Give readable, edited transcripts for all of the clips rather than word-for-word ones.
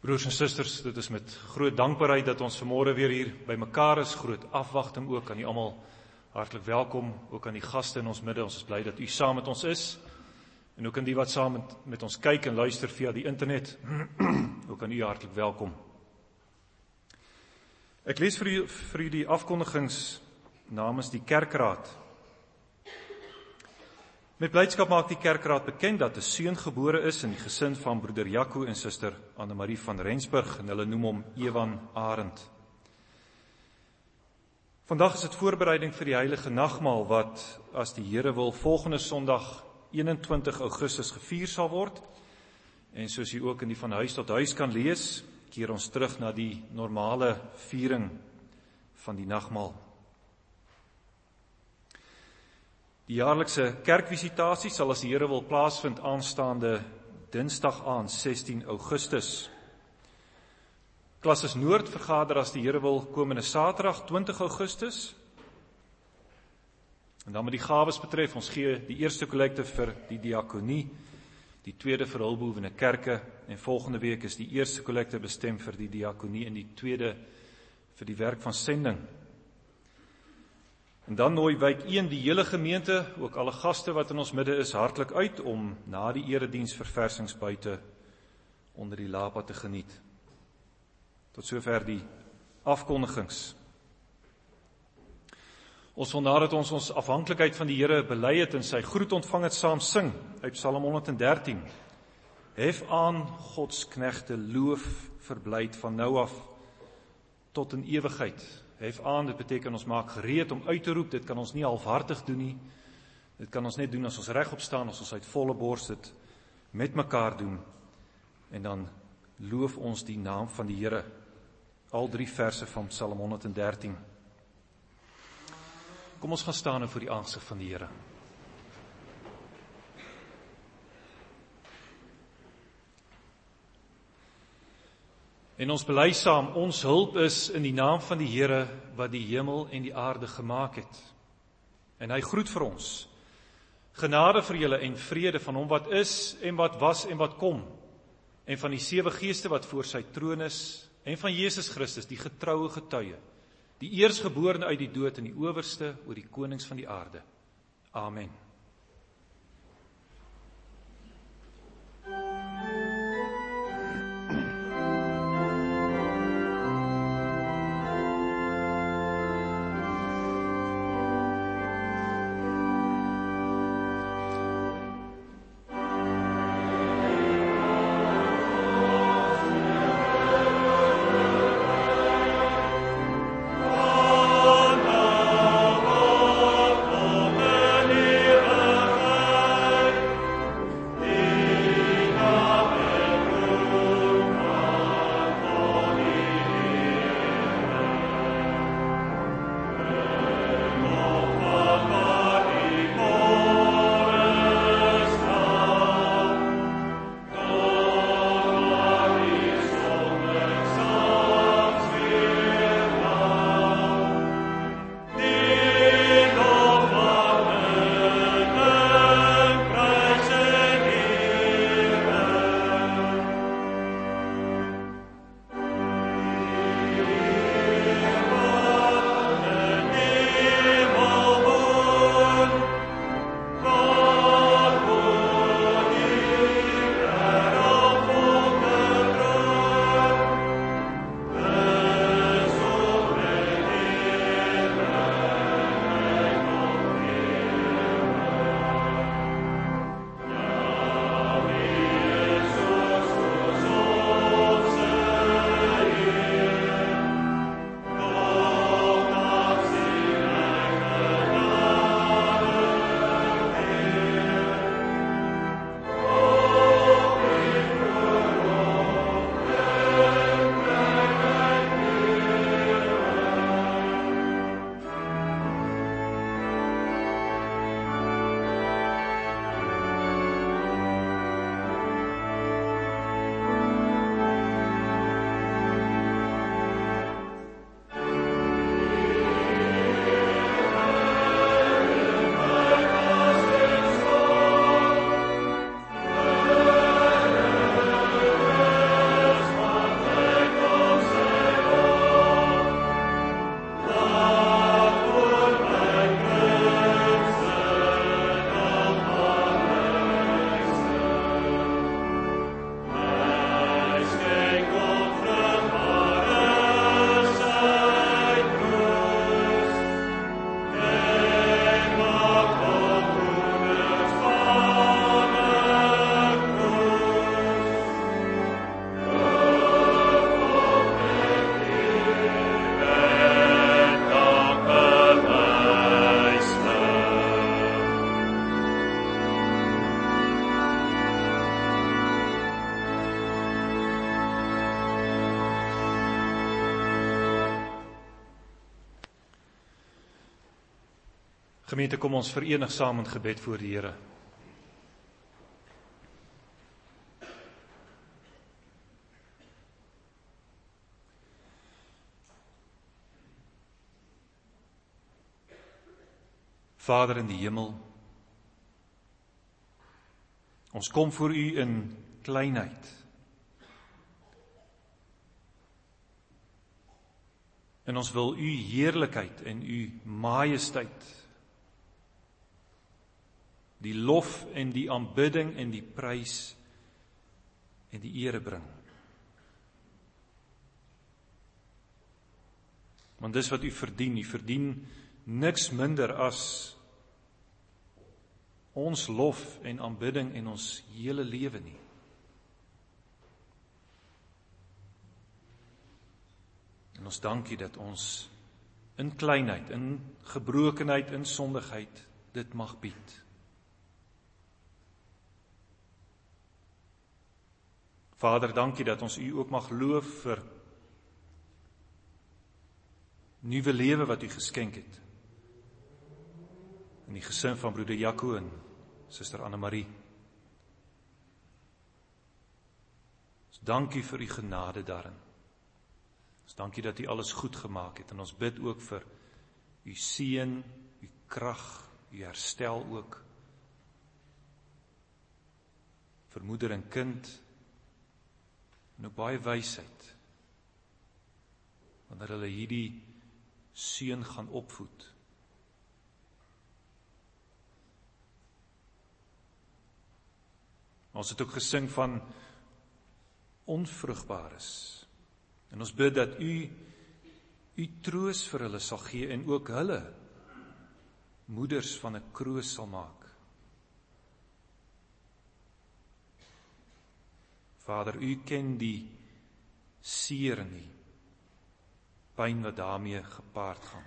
Broers en susters, dit is met groot dankbaarheid dat ons vanmôre weer hier by mekaar is, groot afwagting ook aan u almal. Hartlik welkom, ook aan die gaste in ons midde. Ons is bly dat u saam met ons is. En ook aan die wat saam met ons kyk en luister via die internet. Ook aan u hartlik welkom. Ek lees vir u die afkondigings namens die kerkraad. Met blydskap maak die kerkraad bekend dat 'n seun gebore is in die gesin van broeder Jaco en suster Annemarie van Rensburg en hulle noem hom Ewan Arend. Vandag is dit voorbereiding vir die heilige nagmaal wat, as die Here wil, volgende Sondag 21 Augustus gevier sal word. En soos u ook in die van huis tot huis kan lees, keer ons terug na die normale viering van die nagmaal. Die jaarlikse kerkvisitasie sal, as die Here wil, plaasvind aanstaande Dinsdag aand 16 Augustus. Klasses Noord vergader, as die Here wil, komende Saterdag 20 Augustus. En dan met die gawes betref, ons gee die eerste kollekte vir die diakonie, die tweede vir hulpbehoevende kerke, en volgende week is die eerste kollekte bestem vir die diakonie en die tweede vir die werk van sending. En dan nooi wijk 1 die hele gemeente, ook alle gaste wat in ons midde is, hartlik uit om na die erediens verversings buite onder die lapa te geniet. Tot sover die afkondigings. Ons wil, nadat ons afhanklikheid van die Here bely het en sy groet ontvang het, saam sing uit Psalm 113. Hef aan Gods knegte, loof, verblyd van nou af tot in ewigheid. Hef aan, dit beteken ons maak gereed om uit te roep, dit kan ons nie halfhartig doen nie, dit kan ons net doen as ons regop staan, as ons uit volle bors dit met mekaar doen, en dan loof ons die naam van die Here. Al 3 verse van Psalm 113. Kom ons gaan staan voor die aangesig van die Here. En ons bely saam, ons hulp is in die naam van die Here wat die hemel en die aarde gemaak het. En hy groet vir ons. Genade vir julle en vrede van hom wat is en wat was en wat kom, en van die 7 geeste wat voor sy troon is, en van Jesus Christus, die getroue getuie, die eersgeborene uit die dood en die owerste oor die konings van die aarde. Amen. Alleluia. Gemeente, kom ons verenig saam in gebed voor die Here. Vader in die hemel, ons kom voor U in kleinheid. En ons wil U heerlikheid en U majesteit, die lof en die aanbidding en die prys en die ere bring. Want dis wat U verdien. U verdien niks minder as ons lof en aanbidding en ons hele lewe nie. En ons dank U dat ons in kleinheid, in gebrokenheid, in sondigheid dit mag bied. Vader, dankie dat ons U ook mag loof vir nuwe lewe wat U geskenk het. In die gesin van broeder Jaco en suster Anne-Marie. Ons dankie vir U genade daarin. Ons dankie dat U alles goed gemaak het. En ons bid ook vir U seën, U krag, U herstel ook. Vir moeder en kind. En ook baie wysheid, wanneer hulle hierdie seun gaan opvoed. Ons het ook gesing van onvrugbares. En ons bid dat U troos vir hulle sal gee en ook hulle moeders van 'n kroos sal maak. Vader, U ken die seer en die pyn wat daarmee gepaard gaan.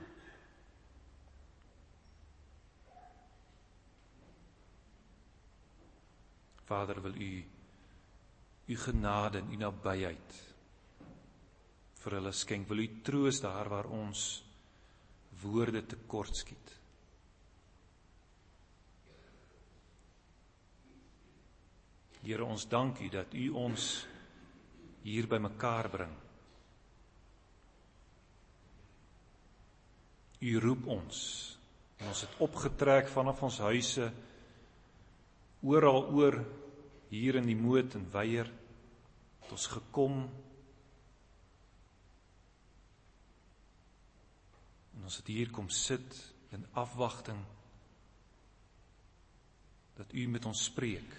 Vader, wil U genade en U nabyheid vir hulle skenk. Wil U troos daar waar ons woorde tekort skiet. Here, ons dank U dat U ons hier by mekaar bring. U roep ons, en ons het opgetrek vanaf ons huise, oral oor, hier in die Moot en Weier, het ons gekom, en ons het hier kom sit, in afwagting, dat U met ons spreek.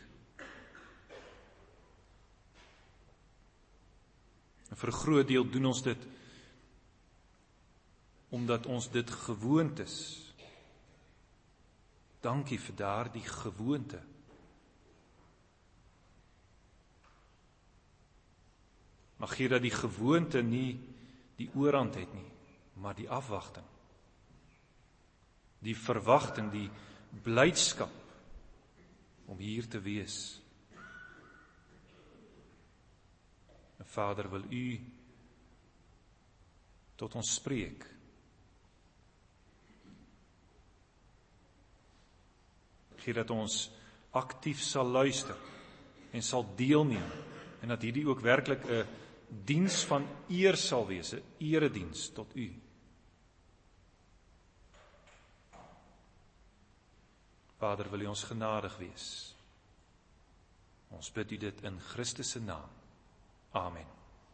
En vir 'n groot deel doen ons dit, omdat ons dit gewoond is. Dankie vir daardie gewoonte. Mag gee dat die gewoonte nie die oorhand het nie, maar die afwagting. Die verwagting, die blydskap om hier te wees. En Vader, wil U tot ons spreek. Gee dat ons aktief sal luister en sal deelneem en dat hierdie ook werklik 'n diens van eer sal wees, 'n erediens tot U. Vader, wil U ons genadig wees. Ons bid U dit in Christus se naam. Amen.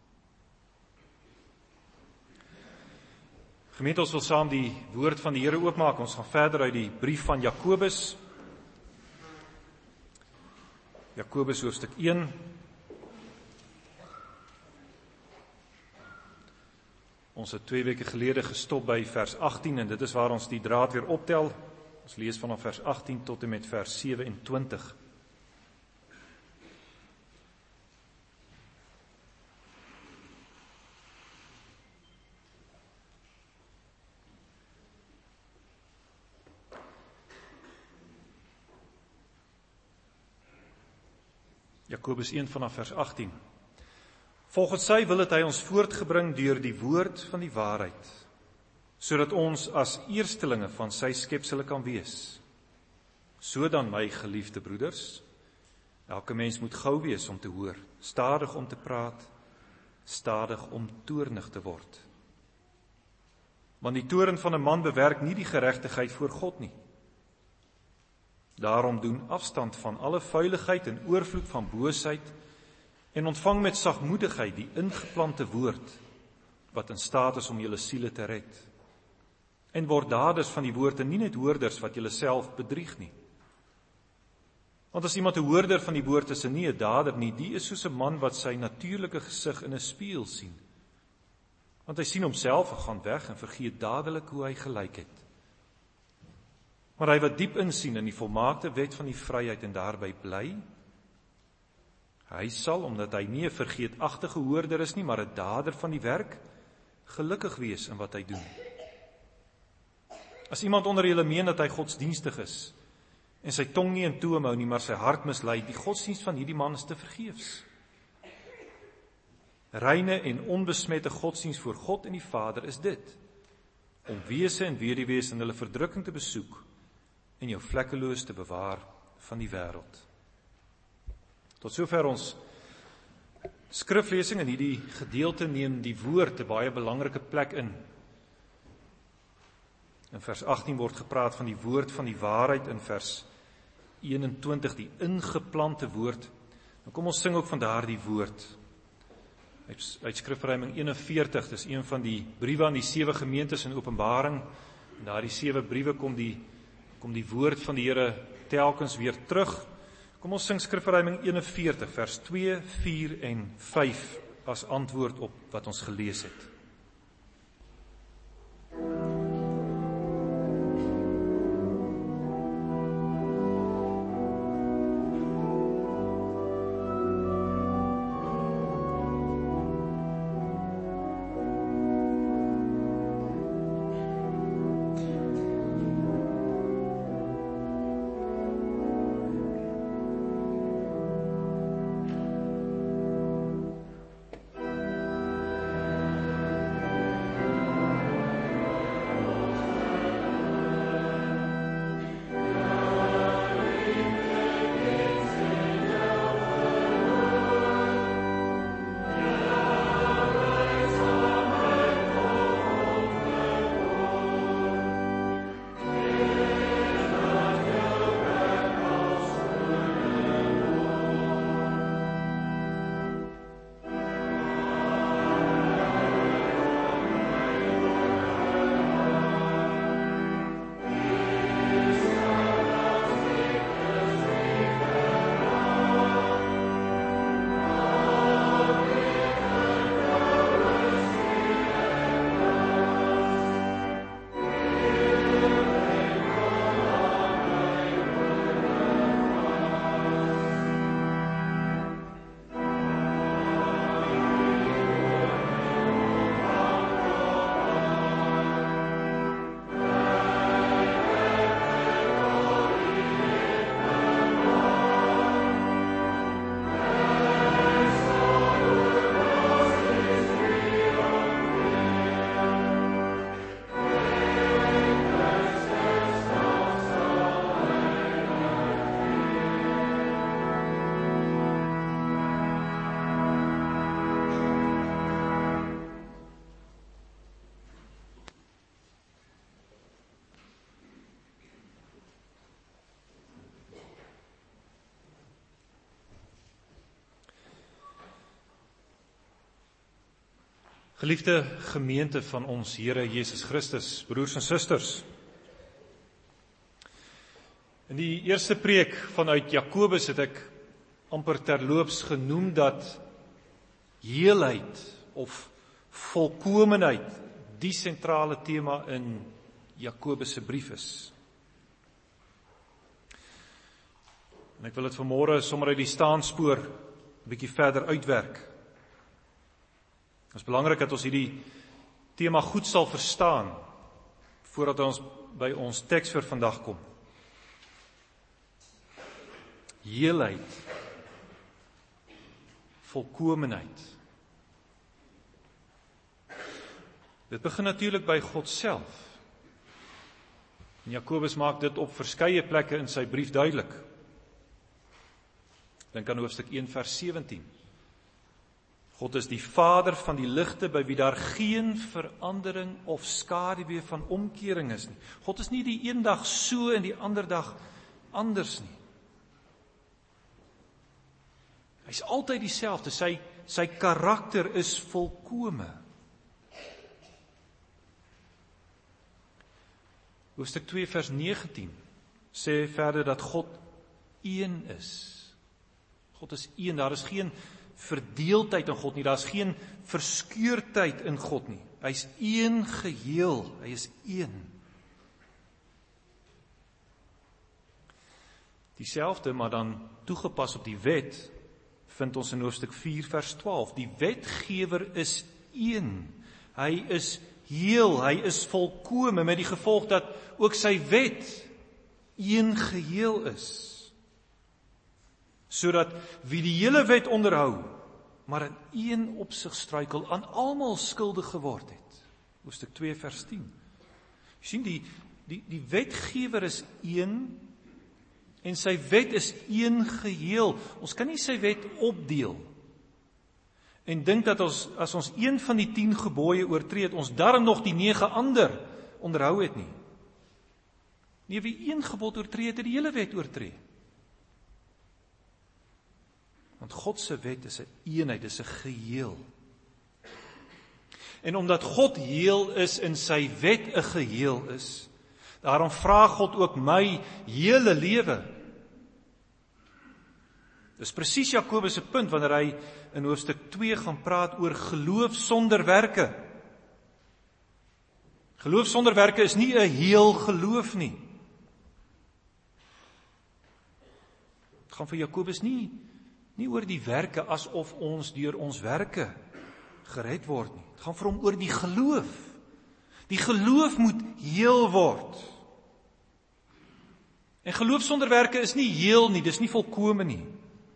Gemeente, ons wil saam die woord van die Here oopmaak. Ons gaan verder uit die brief van Jakobus. Jakobus hoofstuk 1. Ons het 2 weke gelede gestop by vers 18 en dit is waar ons die draad weer optel. Ons lees vanaf vers 18 tot en met vers 27. Jakobus 1 vanaf vers 18. Volgens sy wil het hy ons voortgebring deur die woord van die waarheid, sodat ons as eerstelinge van sy skepsele kan wees. So dan, my geliefde broeders, elke mens moet gou wees om te hoor, stadig om te praat, stadig om toornig te word. Want die toorn van 'n man bewerk nie die geregtigheid voor God nie. Daarom doen afstand van alle vuiligheid en oorvloed van boosheid en ontvang met sagmoedigheid die ingeplante woord wat in staat is om julle siele te red. En word daders van die woord en nie net hoorders wat julle self bedrieg nie. Want as iemand 'n hoorder van die woord is en nie 'n dader nie, die is soos 'n man wat sy natuurlike gesig in 'n spieël sien. Want hy sien homself en gaan weg en vergeet dadelik hoe hy gelyk het. Maar hy wat diep insien in die volmaakte wet van die vryheid en daarby bly, hy sal, omdat hy nie 'n vergeetagtige hoorder is nie, maar 'n dader van die werk, gelukkig wees in wat hy doen. As iemand onder julle meen dat hy godsdienstig is, en sy tong nie in toom hou nie, maar sy hart mislei, die godsdienst van hierdie man is te vergeefs. Reine en onbesmette godsdienst voor God en die Vader is dit, om wese en weduwees in hulle verdrukking te besoek, en jou vlekkeloos te bewaar van die wêreld. Tot sover ons skriflesing in hierdie gedeelte neem die woord 'n baie belangrike plek in. In vers 18 word gepraat van die woord van die waarheid, in vers 21 die ingeplante woord. Nou kom ons sing ook van daardie woord. Uit skrifruiming 41, dis een van die briewe aan die 7 gemeentes in Openbaring. En daardie 7 briewe kom die woord van die Here telkens weer terug. Kom ons sing skrifruiming 41, vers 2, 4 en 5 as antwoord op wat ons gelees het. Geliefde gemeente van ons Here Jesus Christus, broers en susters. In die eerste preek vanuit Jakobus het ek amper terloops genoem dat heelheid of volkomenheid die sentrale tema in Jakobus se brief is. En ek wil dit vanmôre sommer uit die staanspoor 'n bietjie verder uitwerk. Het is belangrik dat ons hierdie tema goed sal verstaan voordat ons by ons teks vir vandag kom. Heelheid, volkomenheid. Dit begin natuurlik by God self. En Jakobus maak dit op verskeie plekke in sy brief duidelik. Dink aan hoofstuk 1 vers 17. God is die Vader van die ligte, by wie daar geen verandering of skaduwee van omkering is nie. God is nie die een dag so en die ander dag anders nie. Hy is altyd dieselfde, sy karakter is volkome. Hoofstuk 2 vers 19 sê verder dat God een is. God is een, daar is geen verdeeldheid in God nie, daar is geen verskeurdheid in God nie. Hy is een geheel, hy is een. Dieselfde, maar dan toegepas op die wet, vind ons in hoofstuk 4 vers 12. Die wetgewer is een. Hy is heel, hy is volkome, met die gevolg dat ook sy wet een geheel is. Sodat wie die hele wet onderhou, maar in een opsig struikel, aan almal skuldig geword het. Hoofstuk 2 vers 10. Jy sien, die wetgewer is een, en sy wet is een geheel. Ons kan nie sy wet opdeel en dink dat as ons een van die 10 gebooie oortree het, ons daarom nog die 9 ander onderhou het nie. Nee, wie een gebod oortree het, het die hele wet oortree. Want God se wet is 'n eenheid, is 'n geheel. En omdat God heel is en sy wet 'n geheel is, daarom vra God ook my hele lewe. Dis presies Jakobus se punt wanneer hy in hoofstuk 2 gaan praat oor geloof sonder werke. Geloof sonder werke is nie 'n heel geloof nie. Het gaan vir Jakobus nie oor die werke asof ons deur ons werke gered word nie. Het gaan vir hom oor die geloof. Die geloof moet heel word. En geloof sonder werke is nie heel nie, dis nie volkome nie.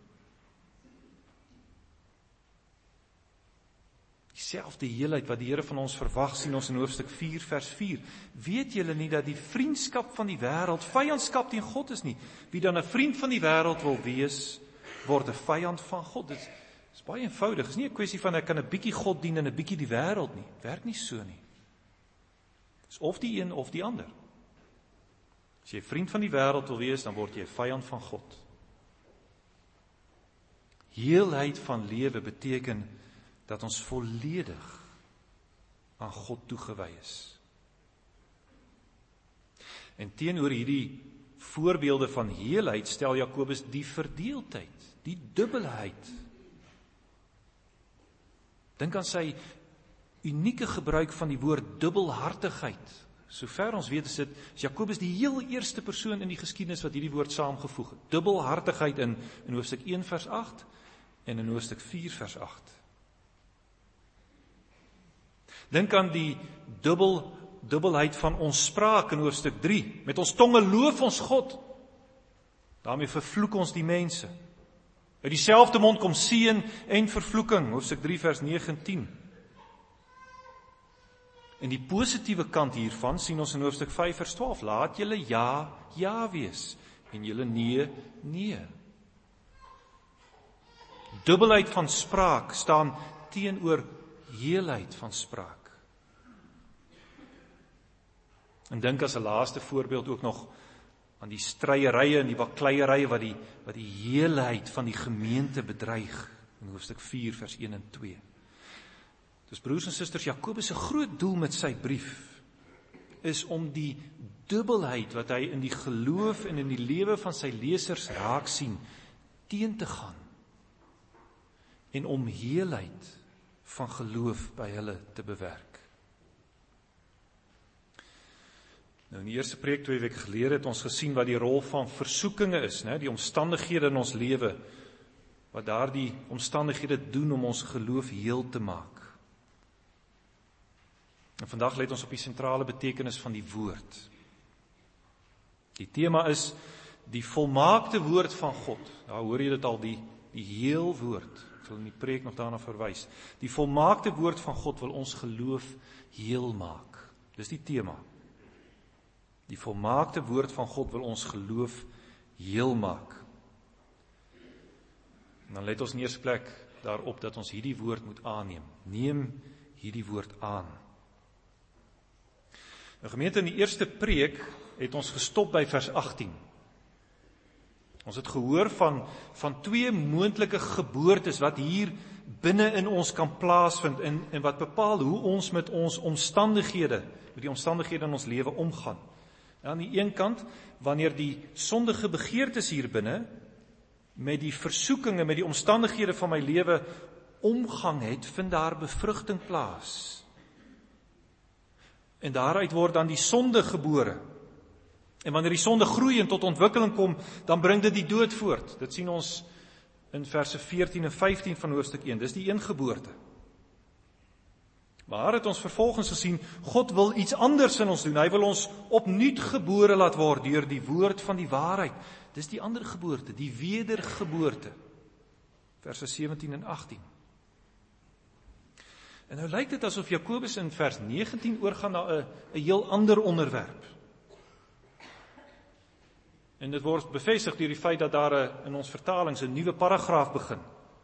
Dieselfde heelheid wat die Here van ons verwag, sien ons in hoofstuk 4 vers 4. Weet julle nie dat die vriendskap van die wêreld vyandskap teen God is nie? Wie dan 'n vriend van die wêreld wil wees, word 'n vyand van God. Dit is baie eenvoudig. Dit is nie 'n kwessie van ek kan 'n bietjie God dien en 'n bietjie die wêreld nie. Het werk nie so nie. Dit is of die een of die ander. As jy 'n vriend van die wêreld wil wees, dan word jy 'n vyand van God. Heelheid van lewe beteken dat ons volledig aan God toegewy is. En teenoor hierdie voorbeelde van heelheid stel Jakobus die verdeeldheid, die dubbelheid. Dink aan sy unieke gebruik van die woord dubbelhartigheid. Sover ons weet is Jakobus die heel eerste persoon in die geskiedenis wat hierdie woord saamgevoeg het. Dubbelhartigheid in hoofstuk 1 vers 8 en in hoofstuk 4 vers 8. Dink aan die dubbelheid van ons spraak in hoofstuk 3. Met ons tonge loof ons God. Daarmee vervloek ons die mense. Uit dieselfde mond kom seën en vervloeking, hoofstuk 3 vers 9 en 10. En die positiewe kant hiervan sien ons in hoofstuk 5 vers 12. Laat julle ja, ja wees en julle nee, nee. Dubbelheid van spraak staan teenoor heelheid van spraak. En dink as 'n laaste voorbeeld ook nog aan die stryeerye en die bakleierye wat die heelheid van die gemeente bedreig in hoofstuk 4 vers 1 en 2. Dus broers en susters, Jakobus se groot doel met sy brief is om die dubbelheid wat hy in die geloof en in die lewe van sy lesers raak sien, teen te gaan en om heelheid van geloof by hulle te bewerk. Nou in die eerste preek 2 weke gelede het ons gesien wat die rol van versoekinge is, né? Die omstandighede in ons lewe, wat daardie omstandighede doen om ons geloof heel te maak. En vandag let ons op die sentrale betekenis van die woord. Die tema is die volmaakte woord van God. Daar hoor jy dit al, die heel woord, Ek sal in die preek nog daarna verwys. Die volmaakte woord van God wil ons geloof heel maak. Dis die tema. Die volmaakte woord van God wil ons geloof heel maak. En dan let ons in eerste plek daarop dat ons hierdie woord moet aanneem. Neem hierdie woord aan. Nou gemeente, in die eerste preek het ons gestop by vers 18. Ons het gehoor van twee moontlike geboortes wat hier binne in ons kan plaasvind en wat bepaal hoe ons met ons omstandighede, met die omstandighede in ons lewe omgaan. Ja, aan die een kant, wanneer die sondige begeertes hier binne met die versoekinge, met die omstandighede van my lewe omgang het, vind daar bevrugting plaas. En daaruit word dan die sonde gebore. En wanneer die sonde groei en tot ontwikkeling kom, dan bring dit die dood voort. Dit sien ons in verse 14 en 15 van hoofstuk 1. Dis die een geboorte. Maar het ons vervolgens gesien, God wil iets anders in ons doen. Hy wil ons opnuut gebore laat word deur die woord van die waarheid. Dis die ander geboorte, die wedergeboorte. Verse 17 en 18. En nou lyk dit asof Jakobus in vers 19 oorgaan na 'n heel ander onderwerp. En dit word bevestig deur die feit dat daar in ons vertalings 'n nuwe paragraaf begin.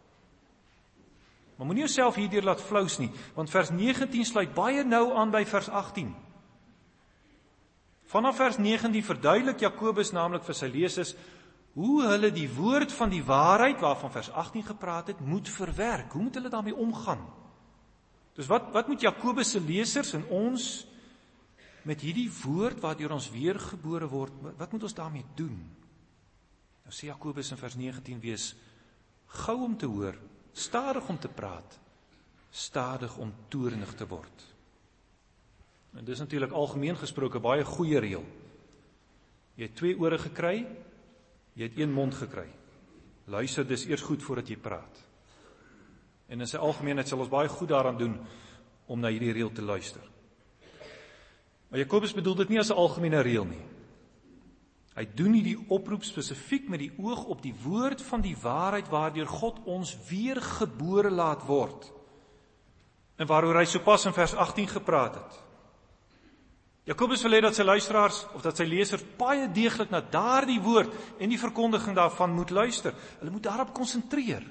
Maar moenie jouself hierdeur laat flous nie, want vers 19 sluit baie nou aan by vers 18. Vanaf vers 19 verduidelik Jakobus naamlik vir sy lesers hoe hulle die woord van die waarheid, waarvan vers 18 gepraat het, moet verwerk. Hoe moet hulle daarmee omgaan? Dus wat moet Jakobus se lesers en ons met hierdie woord waardeur ons weergebore word, wat moet ons daarmee doen? Nou sê Jakobus in vers 19, wees gou om te hoor, stadig om te praat, stadig om toornig te word. En dis natuurlik algemeen gesproke baie goeie reël. Jy het 2 ore gekry, jy het 1 mond gekry. Luister dis eers goed voordat jy praat. En in sy algemeenheid sal ons baie goed daaraan doen om na hierdie reël te luister. Maar Jakobus bedoel dit nie as 'n algemene reël nie. Hy doen hierdie oproep spesifiek met die oog op die woord van die waarheid waardeur God ons weergebore laat word. En waaroor hy sopas in vers 18 gepraat het. Jakobus wil hê dat sy luisteraars of dat sy lesers baie deeglik na daardie woord en die verkondiging daarvan moet luister. Hulle moet daarop konsentreer.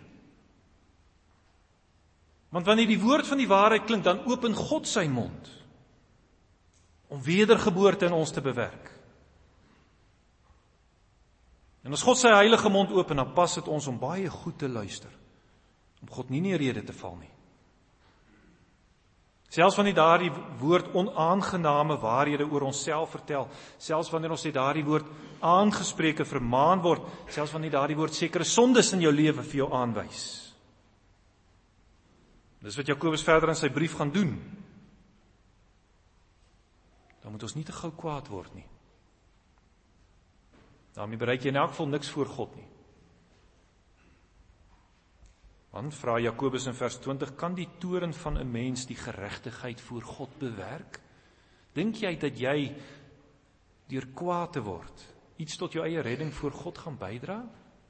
Want wanneer die woord van die waarheid klink, dan open God sy mond om wedergeboorte in ons te bewerk. En as God sy heilige mond open, dan pas dit ons om baie goed te luister, om God nie in die rede te val nie. Selfs wanneer daardie woord onaangename waarhede oor onsself vertel, selfs wanneer ons sê daardie woord aangespreke vermaan word, selfs wanneer daardie woord sekere sondes in jou lewe vir jou aanwys. Dis wat Jakobus verder in sy brief gaan doen. Dan moet ons nie te gou kwaad word nie. Daarmee bereik jy in elk geval niks voor God nie. Want, vra Jakobus in vers 20, kan die toorn van 'n mens die geregtigheid voor God bewerk? Dink jy dat jy deur kwaad te word iets tot jou eie redding voor God gaan bydra?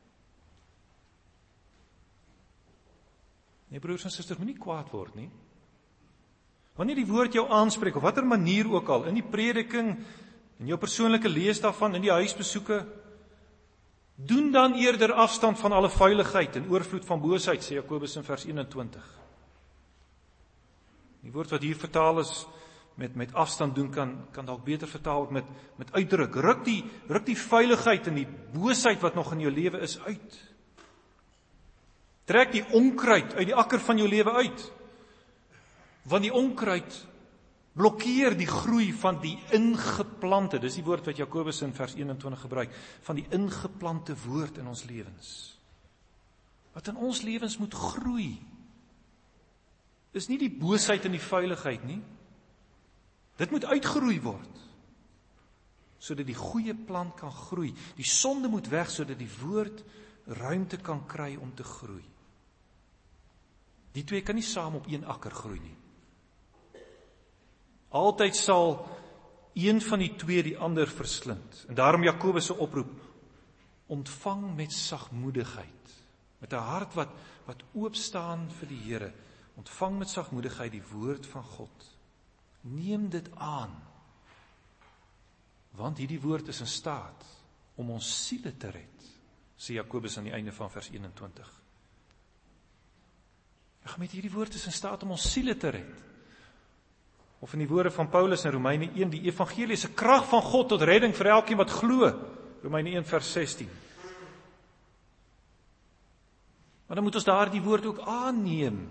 Nee, broers en susters, moenie kwaad word nie. Wanneer die woord jou aanspreek, op watter manier ook al, in die prediking, in jou persoonlike lees daarvan, in die huisbesoeke, doen dan eerder afstand van alle vuiligheid en oorvloed van boosheid, sê Jakobus in vers 21. Die woord wat hier vertaal is met afstand doen, kan dalk beter vertaal word met uitdruk. Ruk die vuiligheid en die boosheid wat nog in jou lewe is uit. Trek die onkruid uit die akker van jou lewe uit. Want die onkruid blokkeer die groei van die ingeplante, dis die woord wat Jakobus in vers 21 gebruik, van die ingeplante woord in ons lewens. Wat in ons lewens moet groei, is nie die boosheid en die vuiligheid nie. Dit moet uitgeroei word, sodat die goeie plant kan groei. Die sonde moet weg, sodat die woord ruimte kan kry om te groei. Die twee kan nie saam op een akker groei nie. Altyd sal een van die twee die ander verslind. En daarom Jakobus se oproep, ontvang met sagmoedigheid met 'n hart wat oop staan vir die Here, ontvang met sagmoedigheid die woord van God. Neem dit aan, want hierdie woord is in staat om ons siele te red, sê Jakobus aan die einde van vers 21. Ja, met hierdie woord is in staat om ons siele te red. Of in die woorde van Paulus in Romeine 1, die evangelie is 'n krag van God tot redding vir elkeen wat glo, Romeine 1 vers 16. Maar dan moet ons daardie woord ook aanneem.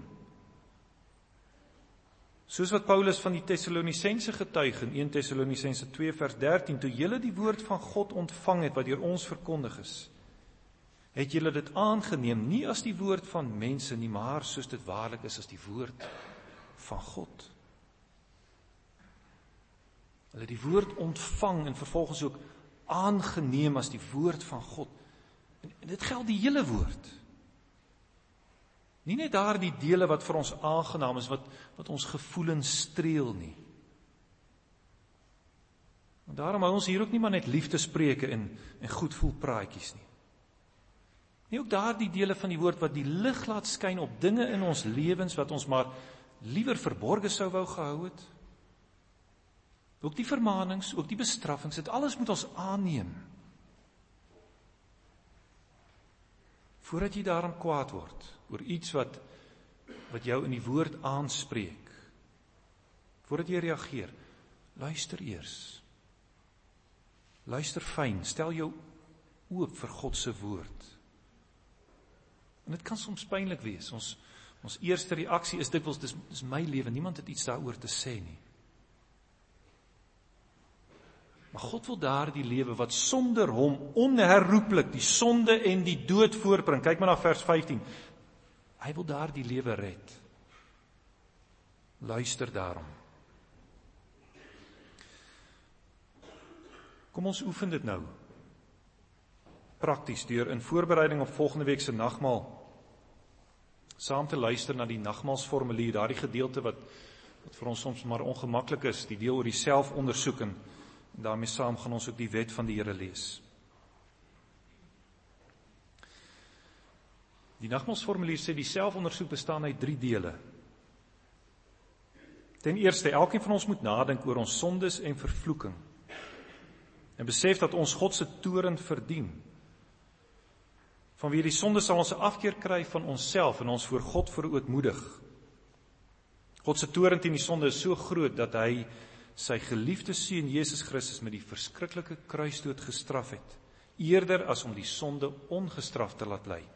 Soos wat Paulus van die Tessalonisense getuig in 1 Tessalonisense 2 vers 13, toe julle die woord van God ontvang het wat deur ons verkondig is, het julle dit aangeneem, nie as die woord van mense nie, maar soos dit waarlik is as die woord van God. Hulle die woord ontvang en vervolgens ook aangeneem as die woord van God. En dit geld die hele woord. Nie net daar die dele wat vir ons aangenaam is, wat ons gevoelens streel nie. En daarom hou ons hier ook nie maar net liefdespreke en goed voel praatjies nie. Nie ook daar die dele van die woord wat die lig laat skyn op dinge in ons lewens wat ons maar liewer verborge sou wou gehou het. Ook die vermaanings, ook die bestraffings, dit alles moet ons aanneem. Voordat jy daarom kwaad word, oor iets wat jou in die woord aanspreek, voordat jy reageer, luister eers. Luister fyn, stel jou oop vir God se woord. En dit kan soms pynlik wees, ons eerste reaksie is dikwels, dis my lewe, niemand het iets daaroor te sê nie. Maar God wil daar die lewe wat sonder hom onherroepelik die sonde en die dood voortbring. Kyk maar na vers 15. Hy wil daar die lewe red. Luister daarom. Kom ons oefen dit nou. Prakties deur in voorbereiding op volgende week se nagmaal saam te luister na die nagmaalsformulier, daardie gedeelte wat vir ons soms maar ongemaklik is, die deel oor die selfondersoek en daarmee saam gaan ons ook die wet van die Here lees. Die nagmaalsformulier sê die selfondersoek bestaan uit 3 dele. Ten eerste, elkeen van ons moet nadink oor ons sondes en vervloeking en besef dat ons God se toorn verdien. Vanweë die sonde sal ons 'n afkeer kry van onsself en ons voor God verootmoedig. God se toorn teen die sonde is so groot dat hy sy geliefde seun Jesus Christus met die verskriklike kruisdood gestraf het, eerder as om die sonde ongestraf te laat bly.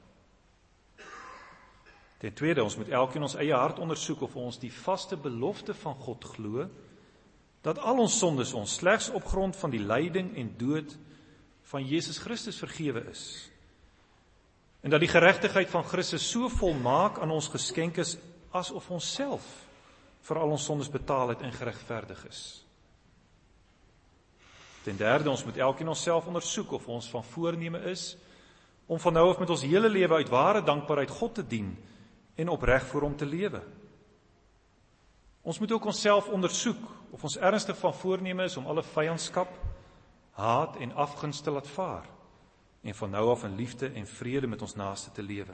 Ten tweede, ons moet elkeen ons eie hart ondersoek of ons die vaste belofte van God glo, dat al ons sondes ons slegs op grond van die lyding en dood van Jesus Christus vergewe is. En dat die geregtigheid van Christus so volmaak aan ons geskenk is, asof ons self vir al ons sondes betaal het en geregverdig is. Ten derde, ons moet elkeen onsself ondersoek of ons van voorneme is om van nou af met ons hele lewe uit ware dankbaarheid God te dien en opreg voor hom te lewe. Ons moet ook onsself ondersoek of ons ernstig van voorneme is om alle vyandskap, haat en afguns te laat vaar en van nou af in liefde en vrede met ons naaste te lewe.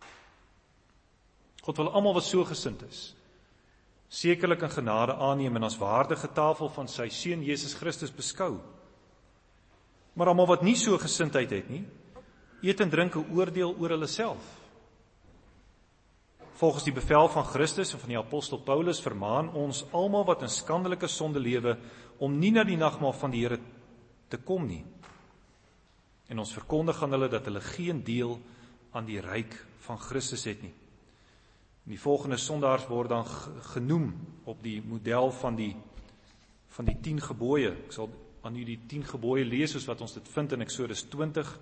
God wil almal wat so gesind is sekerlik in genade aanneem en as waardige tafel van sy seun Jesus Christus beskou. Maar almal wat nie so gesindheid het nie, eet en drink 'n oordeel oor hulle self. Volgens die bevel van Christus en van die apostel Paulus vermaan ons almal wat in skandelike sonde lewe om nie na die nagmaal van die Here te kom nie. En ons verkondig aan hulle dat hulle geen deel aan die ryk van Christus het nie. En die volgende sondaars word dan genoem op die model van die 10 gebooie. Ek sal aan u die 10 gebooie lees soos wat ons dit vind in Eksodus 20.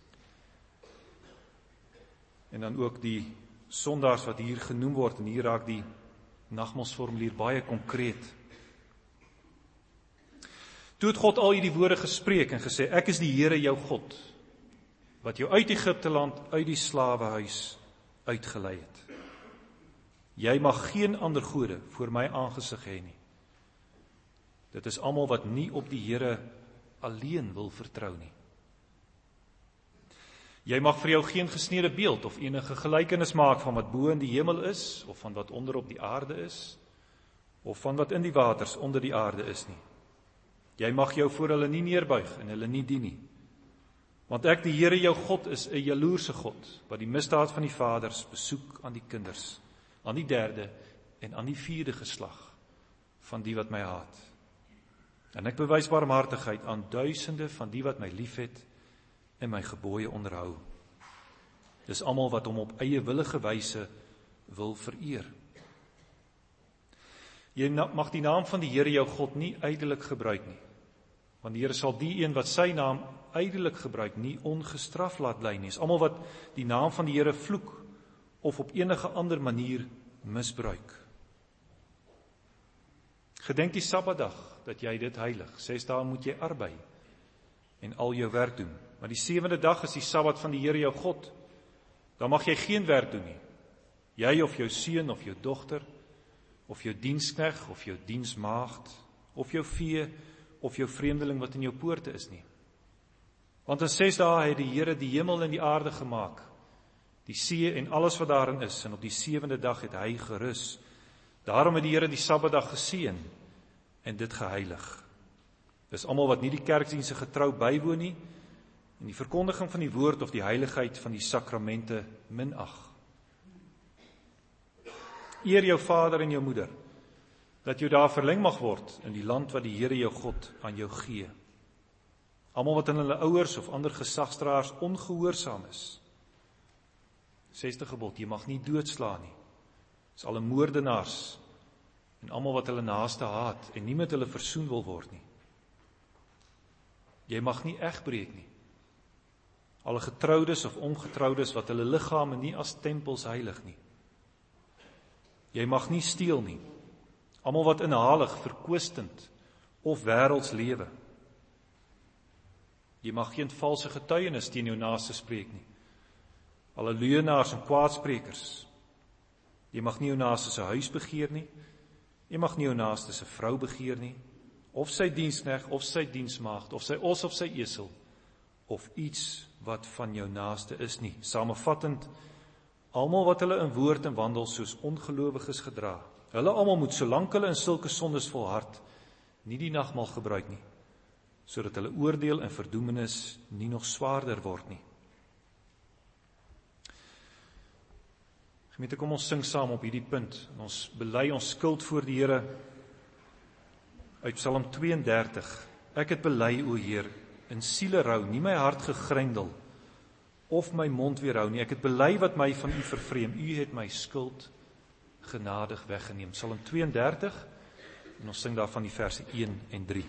En dan ook die sondaars wat hier genoem word, en hier raak die nagmaalsformulier baie konkreet. Toe het God al hierdie woorde gespreek en gesê, ek is die Here jou God, wat jou uit Egipte land, uit die slawehuis uitgelei het. Jy mag geen ander gode voor my aangesig hê nie. Dit is almal wat nie op die Here alleen wil vertrou nie. Jy mag vir jou geen gesneede beeld of enige gelykenis maak van wat bo in die hemel is, of van wat onder op die aarde is, of van wat in die waters onder die aarde is nie. Jy mag jou voor hulle nie neerbuig en hulle nie dien nie. Want ek, die Here jou God, is 'n jaloerse God, wat die misdaad van die vaders besoek aan die kinders, aan die 3de en aan die 4de geslag van die wat my haat. En ek bewys barmhartigheid aan duisende van die wat my liefhet en my gebooie onderhou. Dis almal wat hom op eie willige wyse wil vereer. Jy mag die naam van die Here jou God nie ydelik gebruik nie, want die Here sal die een wat sy naam ydelik gebruik nie ongestraf laat bly nie. Is almal wat die naam van die Here vloek of op enige ander manier misbruik. Gedenk die Sabbatdag dat jy dit heilig. 6 dae moet jy arbei en al jou werk doen. Maar die 7de dag is die Sabbat van die Here jou God. Dan mag jy geen werk doen nie. Jy of jou seun of jou dogter, of jou diensknegt of jou diensmaagd, of jou vee of jou vreemdeling wat in jou poorte is nie. Want in 6 dae het die Here die hemel en die aarde gemaak, die see en alles wat daarin is, en op die 7de dag het hy gerus. Daarom het die Here die Sabbatdag geseën en dit geheilig. Dis almal wat nie die kerkdienste getrou bywoon nie, en die verkondiging van die woord of die heiligheid van die sakramente minag. Eer jou vader en jou moeder, dat jou daar verleng mag word in die land wat die Here jou God aan jou gee. Almal wat aan hulle ouers of ander gesagsdraers ongehoorsaam is. 6de gebod, jy mag nie doodslaan nie. Dis alle moordenaars en almal wat hulle naaste haat en nie met hulle versoen wil word nie. Jy mag nie egbreek nie. Alle getroudes of ongetroudes wat hulle liggame nie as tempels heilig nie. Jy mag nie steel nie. Almal wat inhalig, verkwistend of wêrelds lewe. Jy mag geen valse getuienis teen jou naaste spreek nie. Alle leuenaars en kwaadsprekers. Jy mag nie jou naaste se huis begeer nie. Jy mag nie jou naaste se vrou begeer nie, of sy diensknegt, of sy diensmaagd, of sy os of sy esel, of iets wat van jou naaste is nie. Samevattend, almal wat hulle in woord en wandel soos ongelowiges gedra. Hulle almal moet, solank hulle in sulke sondes volhard, nie die nagmaal gebruik nie, sodat hulle oordeel en verdoemenis nie nog swaarder word nie. Gemeente, kom ons sing saam op hierdie punt. Ons bely ons skuld voor die Here uit Psalm 32. Ek het bely, o Heer, in sielerou, nie my hart gegryndel of my mond weerhou nie. Ek het bely wat my van U vervreem. U het my skuld genadig weggeneem. Psalm 32, en ons sing daarvan die verse 1 en 3.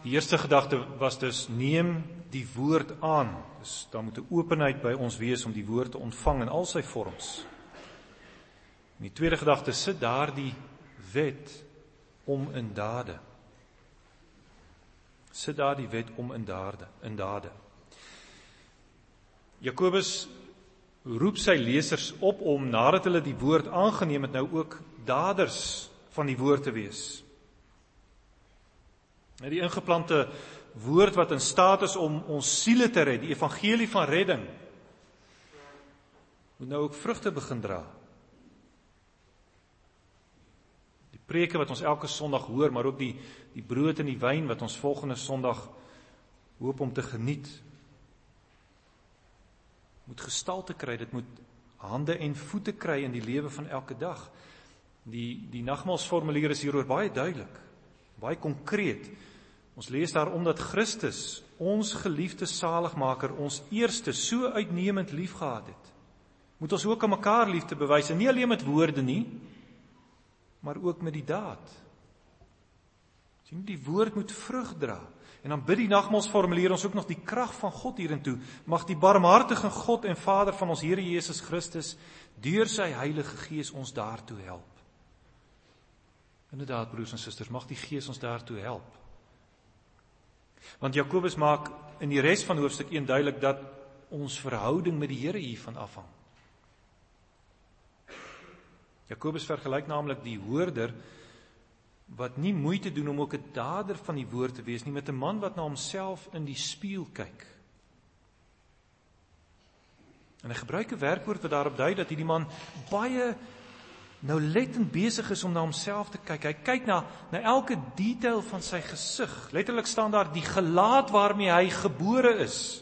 Die eerste gedagte was dus, neem die woord aan. Dus daar moet 'n openheid by ons wees om die woord te ontvang in al sy vorms. En die tweede gedagte, sit daardie wet om in dade. Sit daardie wet om in dade. Jakobus roep sy lesers op om, nadat hulle die woord aangeneem het, nou ook daders van die woord te wees. Die ingeplante woord wat in staat is om ons siele te red, die evangelie van redding, moet nou ook vrugte begin dra. Die preke wat ons elke Sondag hoor, maar ook die brood en die wyn wat ons volgende Sondag hoop om te geniet, moet gestalte kry, dit moet hande en voete kry in die lewe van elke dag. Die nagmaalsformulier is hieroor baie duidelik, baie konkreet. Ons lees daar omdat Christus, ons geliefde saligmaker, ons eerste so uitnemend liefgehad het, moet ons ook aan mekaar liefde bewys, en nie alleen met woorde nie, maar ook met die daad. Die woord moet vrug dra. En dan bid die nagmaalsformulier ons ook nog die krag van God hierin. Mag die barmhartige God en Vader van ons Here Jesus Christus deur sy Heilige Gees ons daartoe help. Inderdaad, broers en susters, mag die Gees ons daartoe help. Want Jakobus maak in die res van hoofstuk 1 duidelik dat ons verhouding met die Here hiervan afhang. Jakobus vergelyk naamlik die hoorder wat nie moeite doen om ook 'n dader van die woord te wees nie, met 'n man wat na homself in die spieël kyk. En hy gebruik 'n werkwoord wat daarop dui dat hierdie man baie nauwlettend besig is om na homself te kyk. Hy kyk na elke detail van sy gesig. Letterlik staan daar die gelaat waarmee hy gebore is.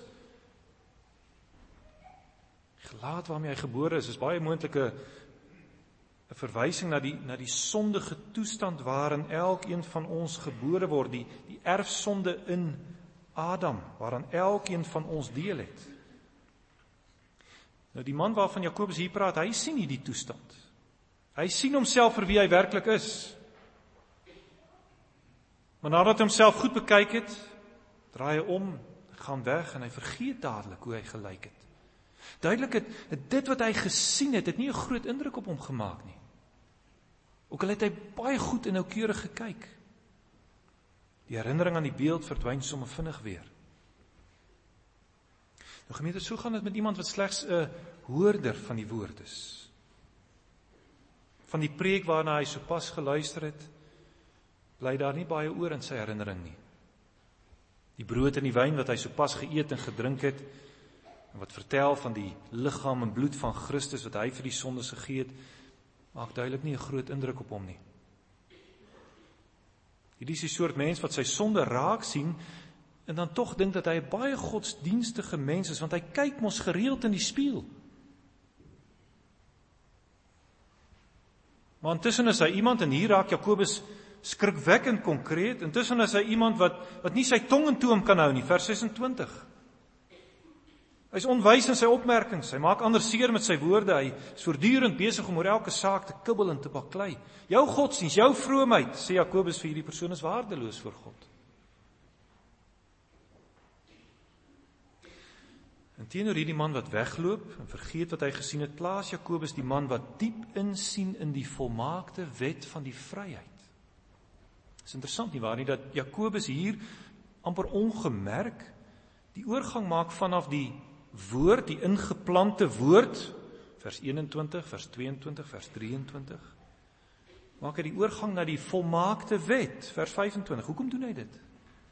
Die gelaat waarmee hy gebore is baie moontlik 'n verwysing na die sondige toestand waarin elkeen van ons gebore word, die erfsonde in Adam, waarin elkeen van ons deel het. Nou die man waarvan Jakobus hier praat, hy sien nie die toestand. Hy sien homself vir wie hy werklik is. Maar nadat hy homself goed bekyk het, draai hy om, gaan weg en hy vergeet dadelik hoe hy gelyk het. Duidelik het dit wat hy gesien het nie 'n groot indruk op hom gemaak nie. Ook al het hy baie goed en noukeurig gekyk. Die herinnering aan die beeld verdwyn sommer vinnig weer. Nou gemeente, so gaan dit met iemand wat slegs 'n hoorder van die woord is. Van die preek waarna hy sopas geluister het, bly daar nie baie oor in sy herinnering nie. Die brood en die wyn wat hy sopas geëet en gedrink het, en wat vertel van die liggaam en bloed van Christus wat hy vir die sondes gegee het, maak duidelik nie 'n groot indruk op hom nie. Hierdie is die soort mens wat sy sonde raak sien, en dan tog dink dat hy 'n baie godsdienstige mens is, want hy kyk mos gereeld in die spieël. Maar intussen is hy iemand, en hier raak Jakobus skrikwekkend konkreet, intussen is hy iemand wat nie sy tong in toom kan hou nie, vers 26. Hy is onwys in sy opmerkings, hy maak ander seer met sy woorde, hy is voortdurend besig om oor elke saak te kibbel en te baklei. Jou godsdienst, jou vroomheid, sê Jakobus vir hierdie persoon, is waardeloos voor God. En teenoor hierdie man wat wegloop en vergeet wat hy gesien het, plaas Jakobus die man wat diep insien in die volmaakte wet van die vryheid. Het is interessant nie waar nie, dat Jakobus hier amper ongemerk die oorgang maak vanaf die woord, die ingeplante woord, vers 21, vers 22, vers 23, maak hy die oorgang na die volmaakte wet, vers 25. Hoekom doen hy dit?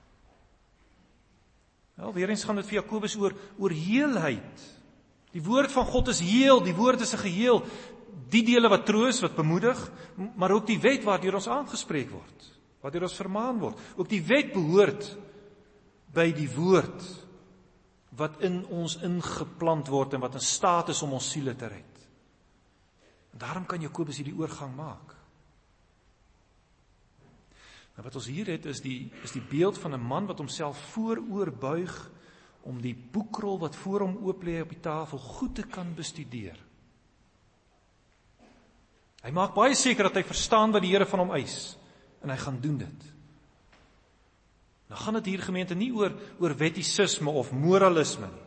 Wel, weer eens gaan dit vir Jakobus oor heelheid. Die woord van God is heel, die woord is 'n geheel. Die dele wat troos, wat bemoedig, maar ook die wet waardeur ons aangespreek word, waardeur ons vermaan word. Ook die wet behoort by die woord wat in ons ingeplant word en wat in staat is om ons siele te red. En daarom kan Jakobus hierdie oorgang maak. En wat ons hier het is die beeld van 'n man wat homself vooroor buig om die boekrol wat voor hom oop lê op die tafel goed te kan bestudeer. Hy maak baie seker dat hy verstaan wat die Here van hom eis en hy gaan doen dit. Nou gaan dit hier gemeente nie oor wettisisme of moralisme nie.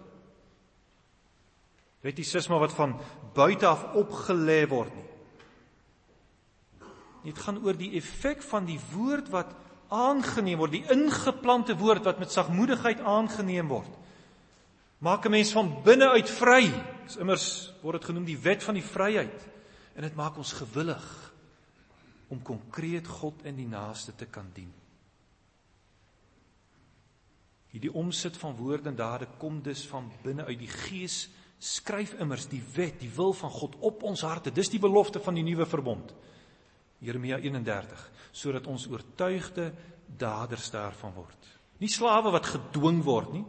Wettisisme wat van buite af opgelê word nie. Dit gaan oor die effek van die woord wat aangeneem word, die ingeplante woord wat met sagmoedigheid aangeneem word. Maak 'n mens van binne uit vry. Dis immers word dit genoem die wet van die vryheid. En dit maak ons gewillig om konkreet God en die naaste te kan dien. Hierdie omsit van woord en dade kom dus van binne uit. Die Gees skryf immers die wet, die wil van God op ons harte. Dis die belofte van die nuwe verbond. Jeremia 31, sodat ons oortuigde daders daarvan word. Nie slawe wat gedwing word nie,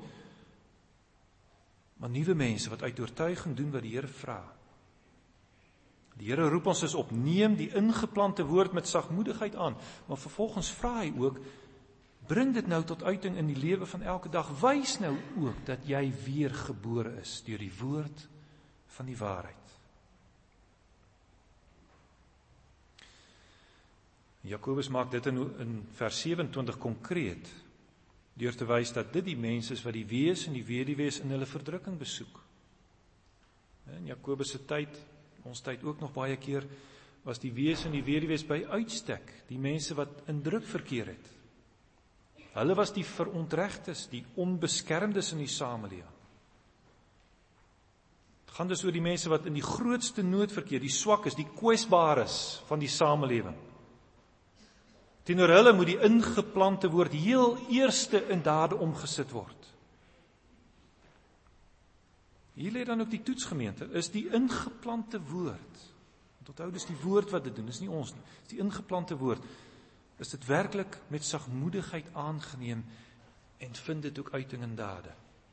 maar nuwe mense wat uit oortuiging doen wat die Here vra. Die Here roep ons dus op, neem die ingeplante woord met sagmoedigheid aan, maar vervolgens vra hy ook, bring dit nou tot uiting in die lewe van elke dag, wys nou ook dat jy weer gebore is deur die woord van die waarheid. Jakobus maak dit in vers 27 konkreet, deur te wys dat dit die mense is wat die wees en die weduwees in hulle verdrukking besoek. In Jakobus se tyd, ons tyd ook nog baie keer, was die wees en die weduwees by uitstek, die mense wat in druk verkeer het. Hulle was die verontregtes, die onbeskermdes in die samelewing. Het gaan dus oor die mense wat in die grootste nood verkeer, die swakkes, die kwesbares van die samelewing. Teenoor hulle moet die ingeplante woord heel eerste in dade omgesit word. Hier lê dan ook die toetsgemeente, is die ingeplante woord. Onthou, dis die woord wat dit doen, dis nie ons nie. Dis die ingeplante woord. Is dit werklik met sagmoedigheid aangeneem en vind dit ook uiting in dade?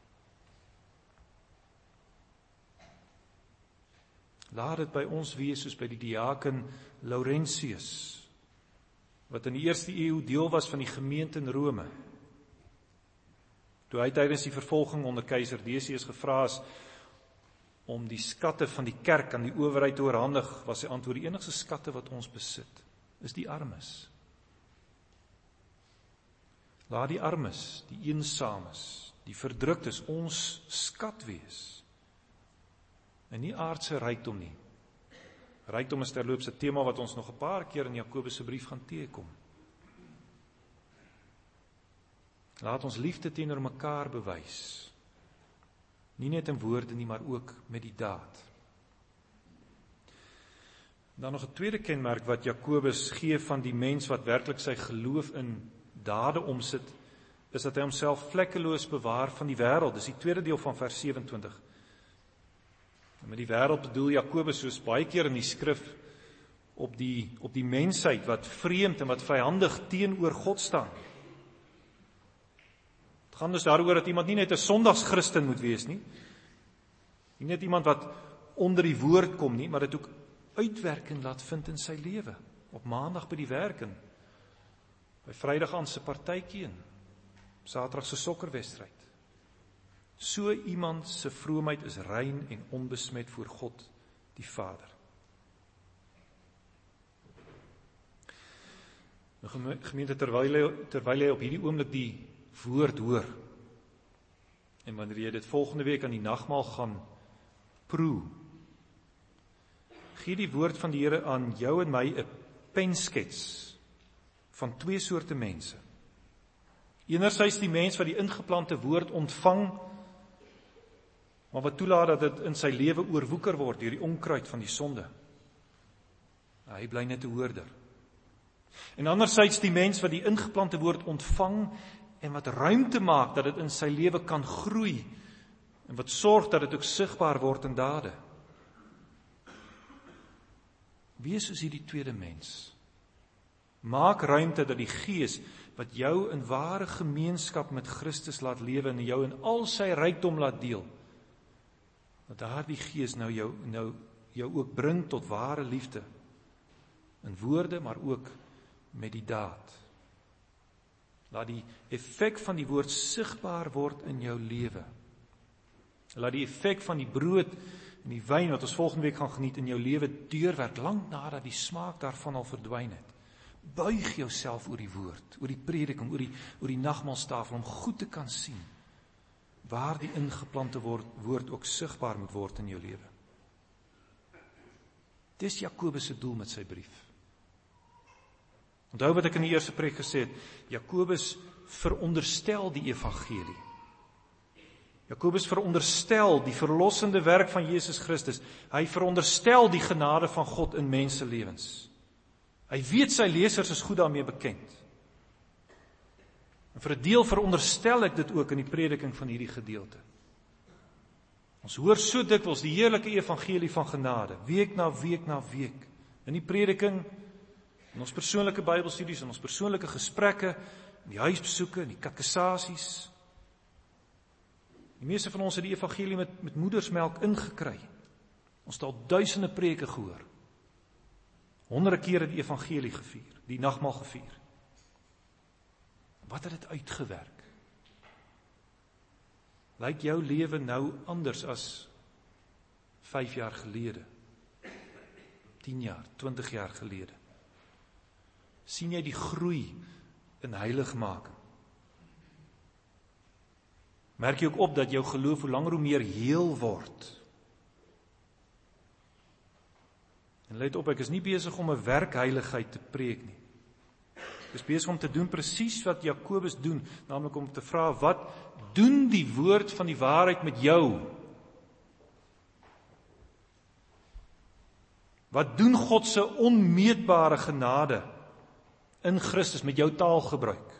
Laat dit by ons wees soos by die diaken Laurentius, wat in die eerste eeu deel was van die gemeente in Rome. Toe hy tydens die vervolging onder keiser Decius gevra is om die skatte van die kerk aan die owerheid te oorhandig, was sy antwoord, die enigste skatte wat ons besit, is die armes. Laat die armes, die eensames, die verdruktes ons skat wees. En nie aardse rykdom nie. Rykdom is terloops 'n tema wat ons nog 'n paar keer in Jakobus se brief gaan teekom. Laat ons liefde teenoor mekaar bewys. Nie net in woorde nie, maar ook met die daad. Dan nog 'n tweede kenmerk wat Jakobus gee van die mens wat werklik sy geloof in dade omsit, is dat hy homself vlekkeloos bewaar van die wêreld. Dis die tweede deel van vers 27. En met die wêreld bedoel Jakobus, soos baie keer in die skrif, op die mensheid wat vreemd en wat vyandig teenoor God staan. Het gaan dus daaroor dat iemand nie net 'n Sondagschristen moet wees nie net iemand wat onder die woord kom nie, maar dit ook uitwerking laat vind in sy lewe. Op maandag by die werk en by Vrydag aan se partytjie en Saterdag se sokkerwedstryd. So iemand se vroomheid is rein en onbesmet voor God die Vader. Gemeente, terwyl jy op hierdie oomblik die woord hoor, en wanneer jy dit volgende week aan die nagmaal gaan proe, gee die woord van die Here aan jou en my 'n penskets van twee soorte mense. Enerzijds die mens wat die ingeplante woord ontvang, maar wat toelaat dat dit in sy lewe oorwoeker word deur die onkruid van die sonde. Hy bly net 'n hoorder. En anderzijds die mens wat die ingeplante woord ontvang en wat ruimte maak dat dit in sy lewe kan groei en wat sorg dat dit ook sigbaar word in dade. Wees soos hierdie tweede mens. Maak ruimte dat die Gees wat jou in ware gemeenskap met Christus laat lewe en jou in al sy rykdom laat deel, dat daardie Gees nou jou ook bring tot ware liefde in woorde, maar ook met die daad. Laat die effek van die woord sigbaar word in jou lewe. Laat die effek van die brood en die wyn wat ons volgende week gaan geniet in jou lewe deurwerk, lank nadat die smaak daarvan al verdwyn het. Buig jouself oor die woord, oor die prediking, oor die nagmaalstafel, om goed te kan sien waar die ingeplante woord ook sigbaar moet word in jou lewe. Dis Jakobus se doel met sy brief. Onthou wat ek in die eerste preek gesê het, Jakobus veronderstel die evangelie. Jakobus veronderstel die verlossende werk van Jesus Christus. Hy veronderstel die genade van God in menselewens. Hy weet sy lesers is goed daarmee bekend. En vir 'n deel veronderstel ek dit ook in die prediking van hierdie gedeelte. Ons hoor so dikwels die heerlike evangelie van genade, week na week na week, in die prediking, in ons persoonlike Bybelstudies, in ons persoonlike gesprekke, in die huisbesoeke, in die katekesasies. Die meeste van ons het die evangelie met moedersmelk ingekry. Ons het al duisende preke gehoor. Honderde kere die evangelie gevier, die nagmaal gevier. Wat het dit uitgewerk? Lyk jou lewe nou anders as 5 jaar gelede? 10 jaar, 20 jaar gelede? Sien jy die groei in heiligmaking? Merk jy ook op dat jou geloof hoe langer hoe meer heel word? En let op, ek is nie besig om 'n werkheiligheid te preek nie. Ek is besig om te doen presies wat Jakobus doen, naamlik om te vra, wat doen die woord van die waarheid met jou? Wat doen God se onmeetbare genade in Christus met jou taalgebruik?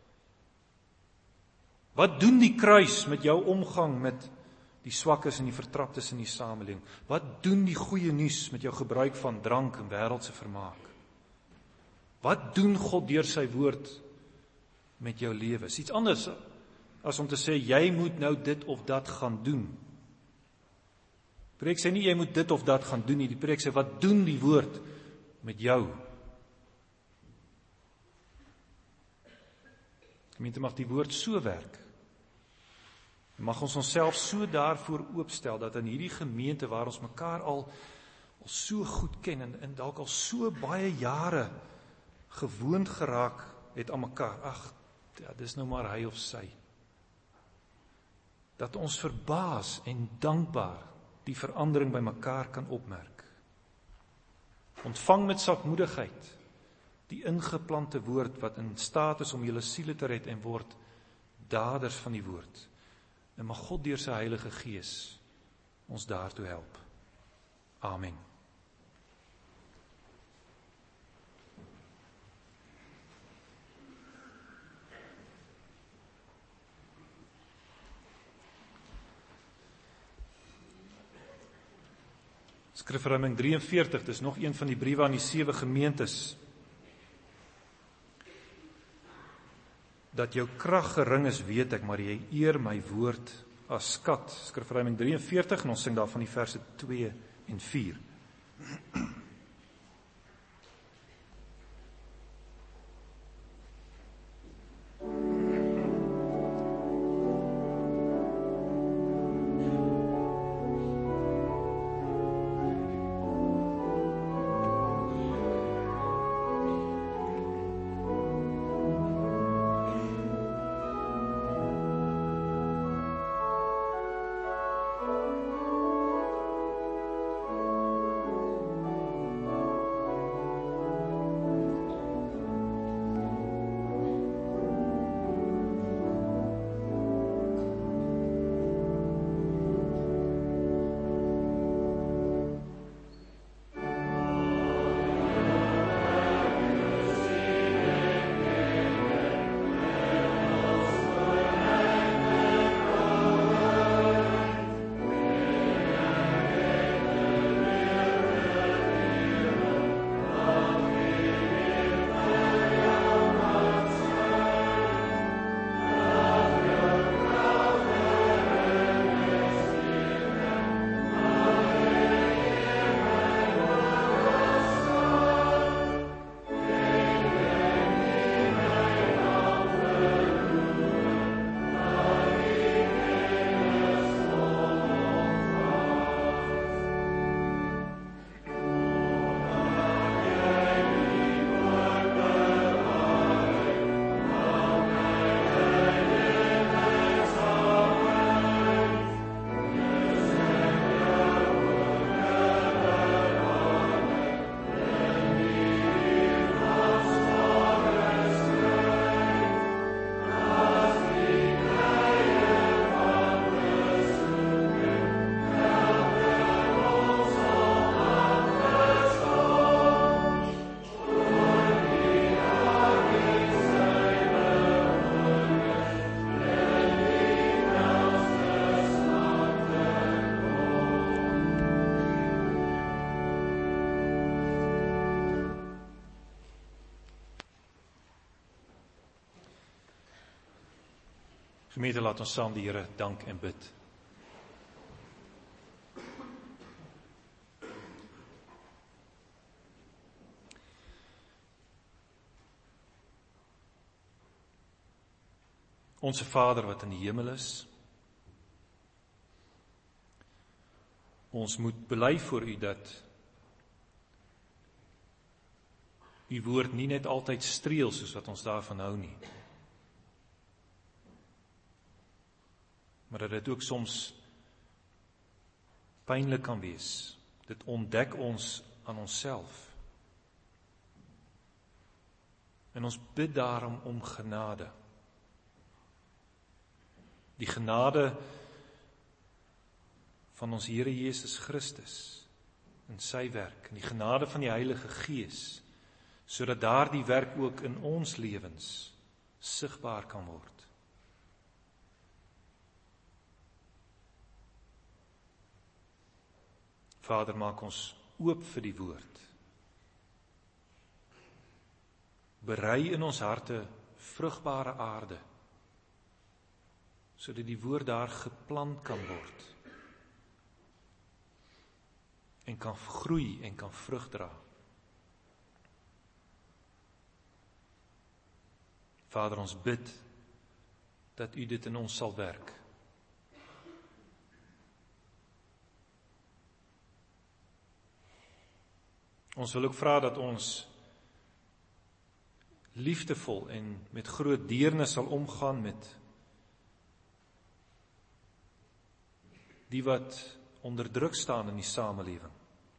Wat doen die kruis met jou omgang met die swakkes en die vertraptes in die samelewing? Wat doen die goeie nuus met jou gebruik van drank en wêreldse vermaak? Wat doen God deur sy woord met jou lewe? Is iets anders as om te sê, jy moet nou dit of dat gaan doen. Preek sê nie, jy moet dit of dat gaan doen nie. Die preek sê, wat doen die woord met jou? Gemeente, mag die woord so werk. Mag ons onsself so daarvoor oopstel, dat in hierdie gemeente waar ons mekaar al so goed ken, en dalk al so baie jare gewoond geraak het aan mekaar, ag, ja, dis nou maar hy of sy, dat ons verbaas en dankbaar die verandering by mekaar kan opmerk. Ontvang met sagmoedigheid die ingeplante woord wat in staat is om julle siele te red, en word daders van die woord. En mag God deur sy Heilige Gees ons daartoe help. Amen. Skrifruiming 43, dis nog een van die briewe aan die 7 gemeentes. Dat jou krag gering is, weet ek, maar jy eer my woord as skat. Skrifruiming 43, en ons sing daarvan die verse 2 en 4. Gemeente, laat ons saam die Here dank en bid. Onse Vader wat in die hemel is, ons moet bely voor U dat U woord nie net altyd streel soos wat ons daarvan hou nie, maar dat dit ook soms pynlik kan wees. Dit ontdek ons aan onsself. En ons bid daarom om genade. Die genade van ons Here Jesus Christus in sy werk, en die genade van die Heilige Gees, sodat daardie werk ook in ons lewens sigbaar kan word. Vader, maak ons oop vir die woord. Berei in ons harte vrugbare aarde, sodat die woord daar geplant kan word en kan groei en kan vrug dra. Vader, ons bid dat U dit in ons sal werk. Ons wil ook vra dat ons liefdevol en met groot deernis sal omgaan met die wat onder druk staan in die samelewing.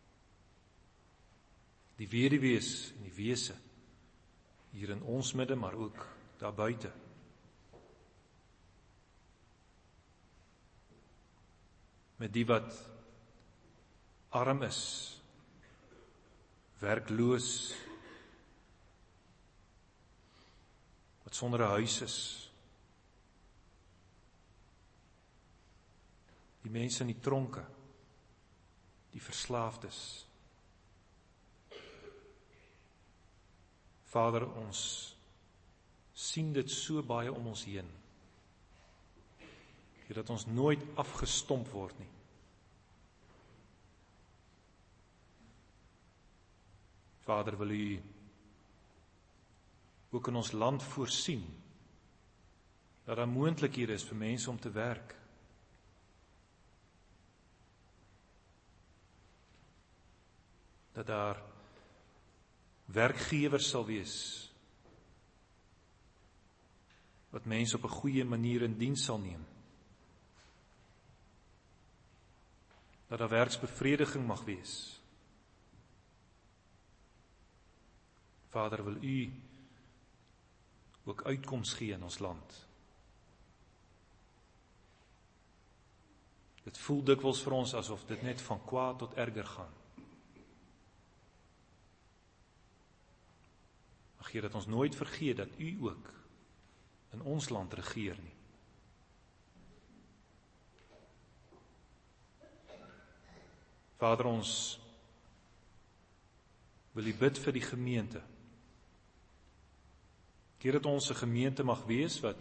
Die weduwees en die wese hier in ons midde, maar ook daar buite. Met die wat arm is, werkloos, wat sonder 'n huis is. Die mense in die tronke, die verslaafdes. Vader, ons sien dit so baie om ons heen, dat ons nooit afgestomp word nie. Vader, wil U ook in ons land voorsien, dat daar moontlikhede is vir mense om te werk. Dat daar werkgewers sal wees, wat mense op 'n goeie manier in diens sal neem. Dat daar werksbevrediging mag wees. Vader, wil U ook uitkoms gee in ons land. Dit voel dikwels vir ons asof dit net van kwaad tot erger gaan. Mag Heer, dat ons nooit vergeet dat U ook in ons land regeer nie. Vader, ons wil U bid vir die gemeente. Heer, dat ons 'n gemeente mag wees wat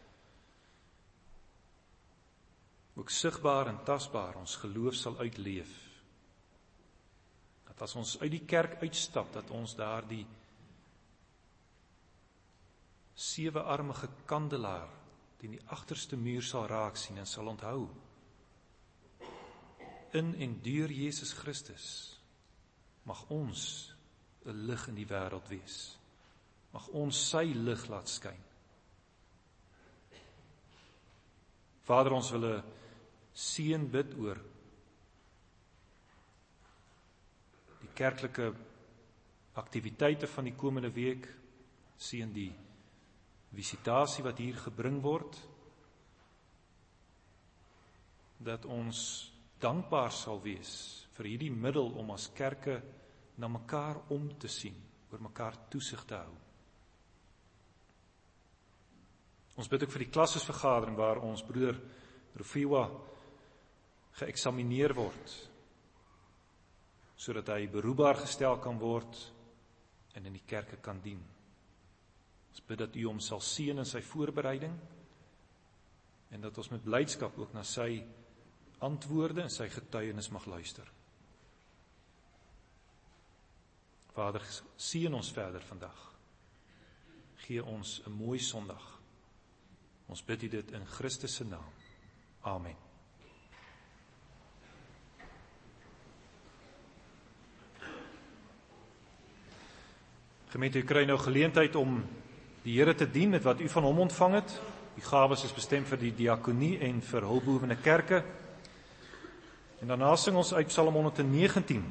ook sigbaar en tasbaar ons geloof sal uitleef. Dat as ons uit die kerk uitstap, dat ons daar die 7-armige kandelaar teen die agterste muur sal raak sien en sal onthou. In en deur Jesus Christus mag ons 'n lig in die wêreld wees. Mag ons sy lig laat skyn. Vader, ons wil 'n seën bid oor die kerklike aktiwiteite van die komende week. Seën die visitasie wat hier gebring word. Dat ons dankbaar sal wees vir hierdie middel om as kerke na mekaar om te sien, oor mekaar toesig te hou. Ons bid ook vir die klassesvergadering waar ons broeder Rufiwa geëksamineer word, sodat hy beroepbaar gestel kan word en in die kerke kan dien. Ons bid dat U hom sal seën in sy voorbereiding en dat ons met blydskap ook na sy antwoorde en sy getuienis mag luister. Vader, seën ons verder vandag. Gee ons 'n mooi Sondag. Ons bid U dit in Christus se naam. Amen. Gemeente, u kry nou geleentheid om die Here te dien met wat u van hom ontvang het. Die gawes is bestem vir die diakonie en vir hulpbehoevende kerke. En daarna sing ons uit Psalm 119.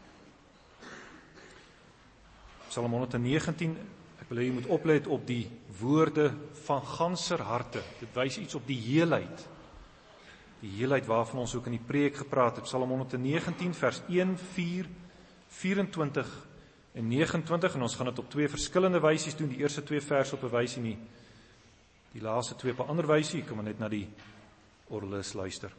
Psalm 119, ek wil hê jy moet oplet op die woorde van ganser harte. Dit wys iets op die heelheid. Die heelheid waarvan ons ook in die preek gepraat het. Psalm 119 vers 1, 4, 24 en 29, en ons gaan dit op 2 verskillende wysies doen, die eerste 2 verse op 'n wysie nie, die laaste 2 op 'n ander wysie, kom maar net na die orgelis luister.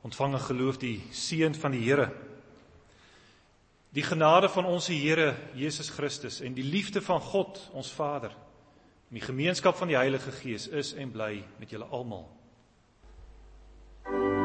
Ontvang in geloof die seën van die Here. Die genade van ons Here Jesus Christus en die liefde van God, ons Vader, en die gemeenskap van die Heilige Gees is en bly met julle almal.